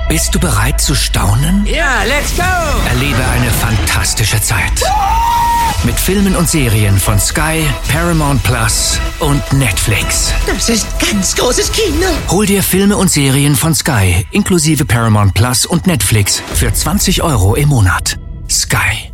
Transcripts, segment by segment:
Bist du bereit zu staunen? Ja, let's go! Erlebe eine fantastische Zeit. Mit Filmen und Serien von Sky, Paramount Plus und Netflix. Das ist ganz großes Kino. Hol dir Filme und Serien von Sky, inklusive Paramount Plus und Netflix, für 20 € im Monat. Sky.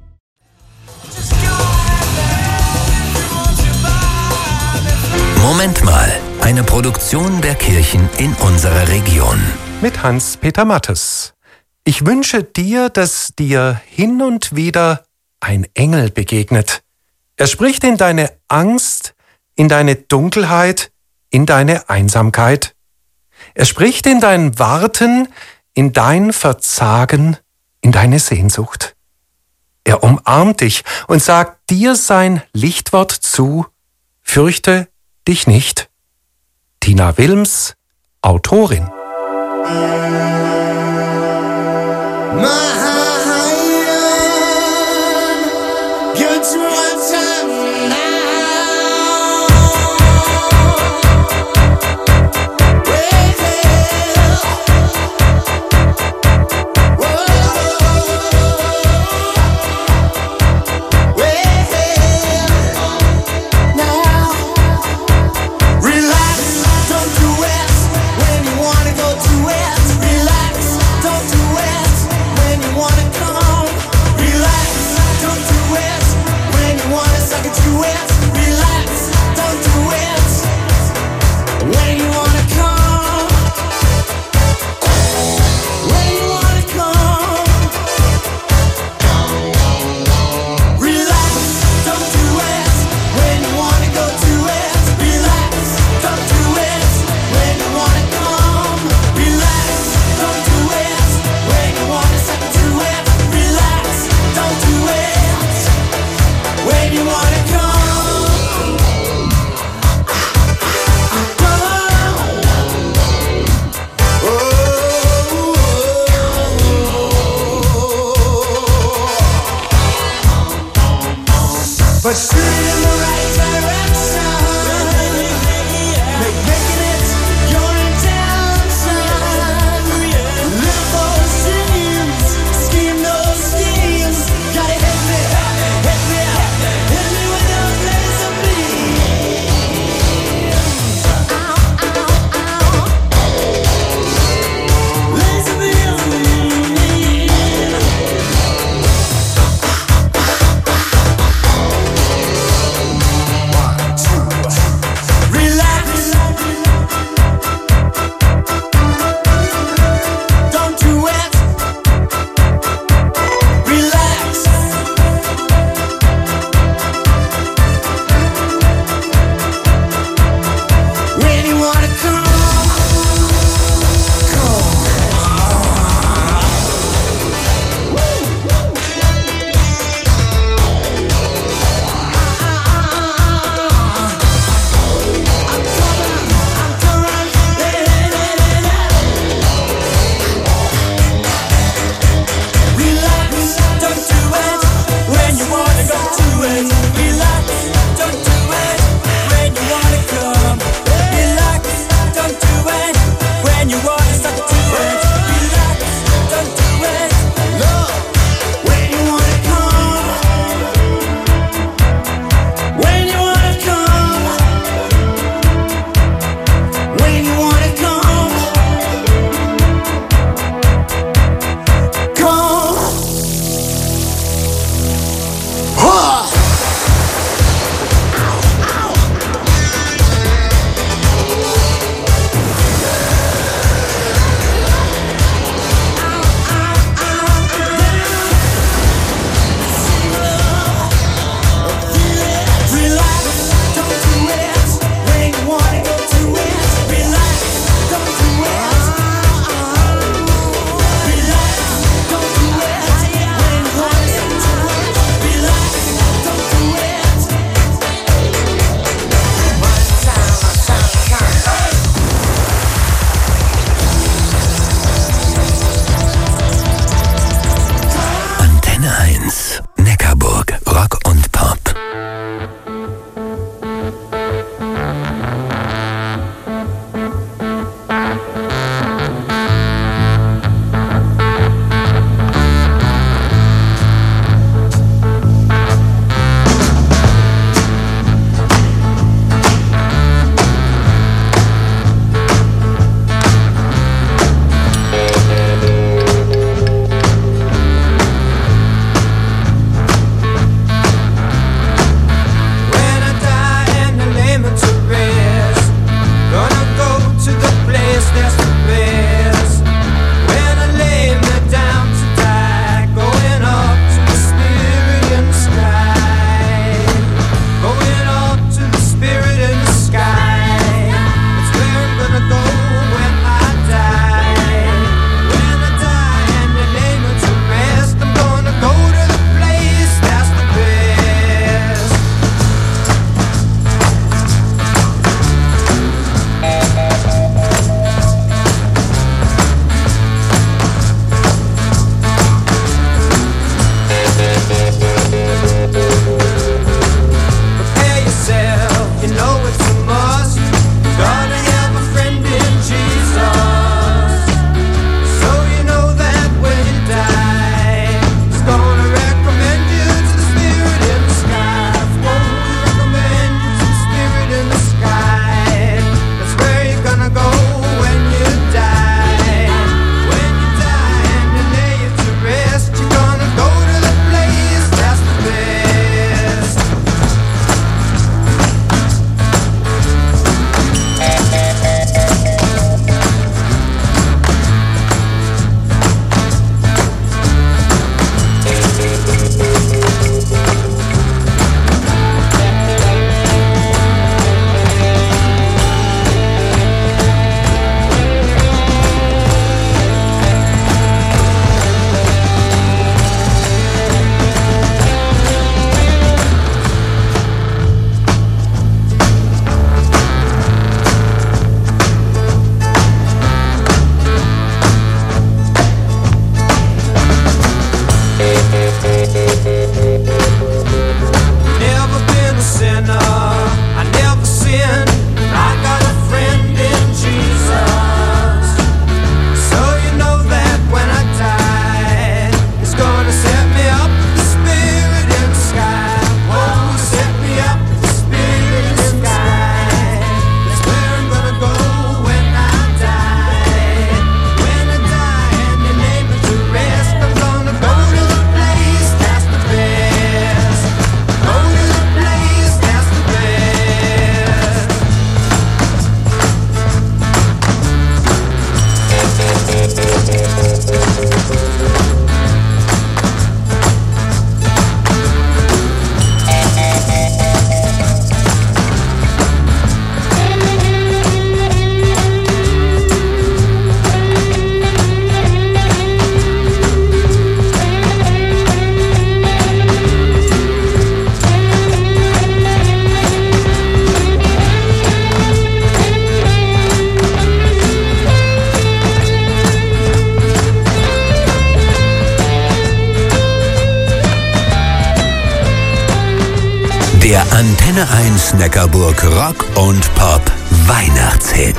Moment mal, eine Produktion der Kirchen in unserer Region. Mit Hans-Peter Mattes. Ich wünsche dir, dass dir hin und wieder ein Engel begegnet. Er spricht in deine Angst, in deine Dunkelheit, in deine Einsamkeit. Er spricht in dein Warten, in dein Verzagen, in deine Sehnsucht. Er umarmt dich und sagt dir sein Lichtwort zu: Fürchte dich nicht. Tina Wilms, Autorin. When you Der Antenne 1 Neckarburg Rock und Pop Weihnachtshit.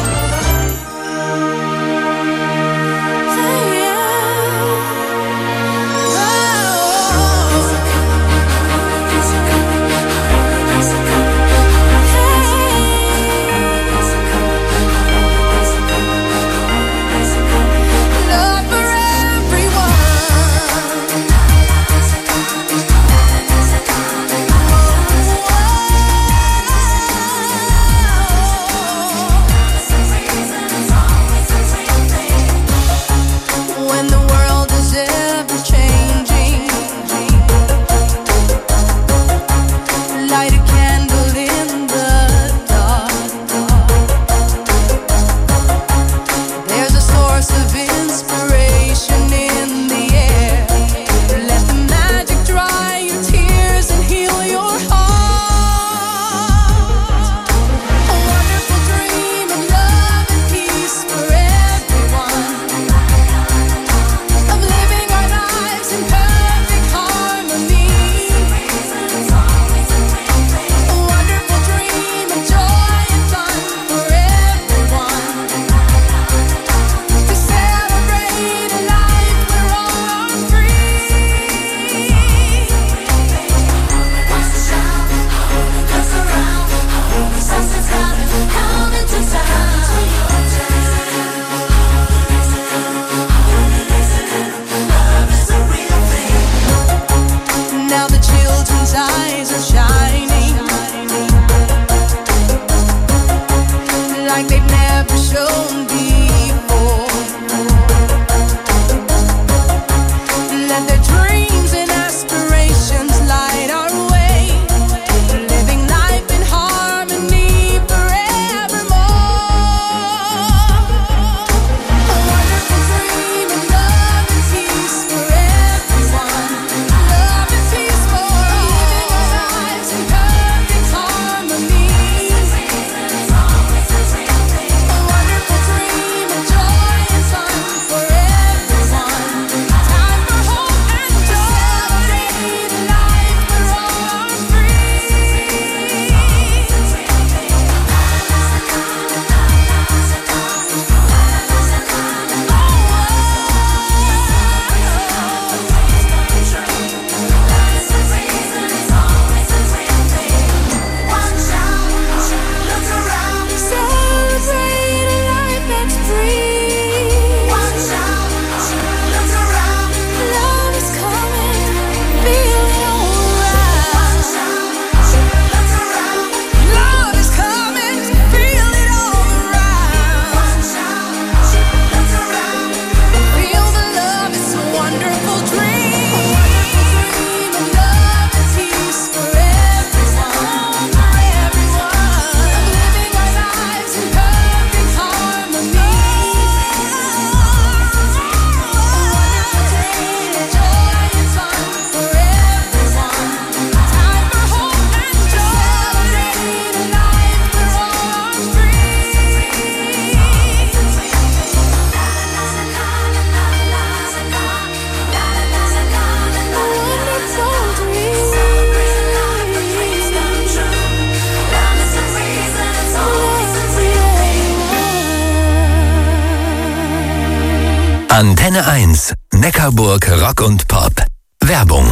Antenne 1, Neckarburg Rock und Pop. Werbung.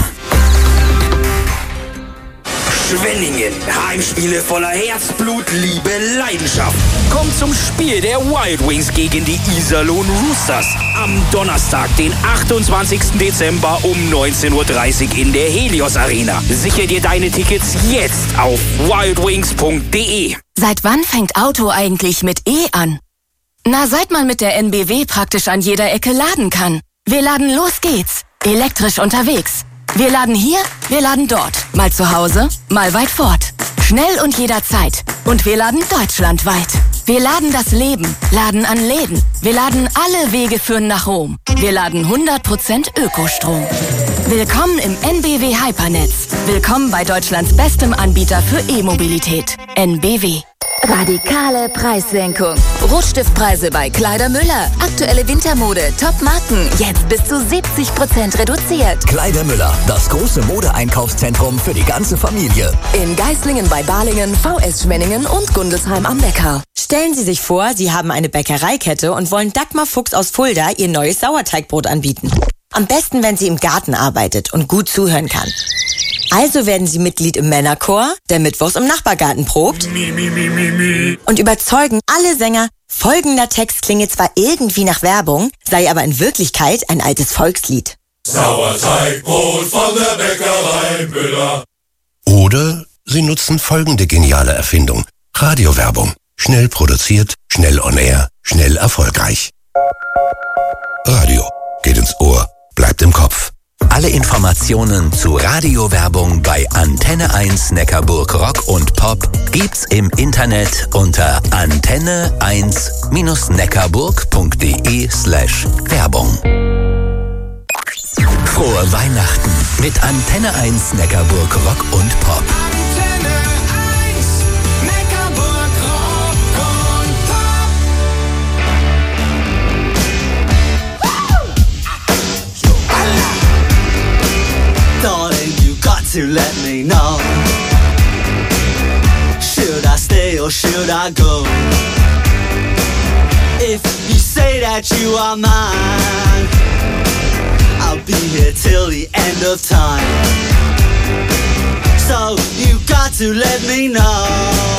Schwenningen. Heimspiele voller Herzblut, Liebe, Leidenschaft. Kommt zum Spiel der Wild Wings gegen die Iserlohn Roosters. Am Donnerstag, den 28. Dezember um 19:30 Uhr in der Helios Arena. Sichere dir deine Tickets jetzt auf wildwings.de. Seit wann fängt Auto eigentlich mit E an? Na, seit man mit der NBW praktisch an jeder Ecke laden kann. Wir laden Los geht's. Elektrisch unterwegs. Wir laden hier, wir laden dort. Mal zu Hause, mal weit fort. Schnell und jederzeit. Und wir laden deutschlandweit. Wir laden das Leben, laden an Läden. Wir laden alle Wege führen nach Rom. Wir laden 100% Ökostrom. Willkommen im NBW Hypernetz. Willkommen bei Deutschlands bestem Anbieter für E-Mobilität. NBW. Radikale Preissenkung. Rotstiftpreise bei Kleider Müller. Aktuelle Wintermode, Top-Marken. Jetzt bis zu 70% reduziert. Kleider Müller, das große Modeeinkaufszentrum für die ganze Familie. In Geislingen bei Balingen, VS Schwenningen und Gundelsheim am Neckar. Stellen Sie sich vor, Sie haben eine Bäckereikette und wollen Dagmar Fuchs aus Fulda Ihr neues Sauerteigbrot anbieten. Am besten, wenn sie im Garten arbeitet und gut zuhören kann. Also werden Sie Mitglied im Männerchor, der mittwochs im Nachbargarten probt und überzeugen alle Sänger, folgender Text klinge zwar irgendwie nach Werbung, sei aber in Wirklichkeit ein altes Volkslied. Sauerteigbrot von der Bäckerei Müller. Oder Sie nutzen folgende geniale Erfindung. Radiowerbung. Schnell produziert, schnell on air, schnell erfolgreich. Radio. Geht ins Ohr, bleibt im Kopf. Alle Informationen zu Radiowerbung bei Antenne 1 Neckarburg Rock und Pop gibt's im Internet unter antenne1-neckarburg.de/Werbung. Frohe Weihnachten mit Antenne 1 Neckarburg Rock und Pop. Antenne 1, Neckarburg Rock und Pop. Darling, you got to let me know. Should I stay or should I go? If you say that you are mine, I'll be here till the end of time. So you got to let me know.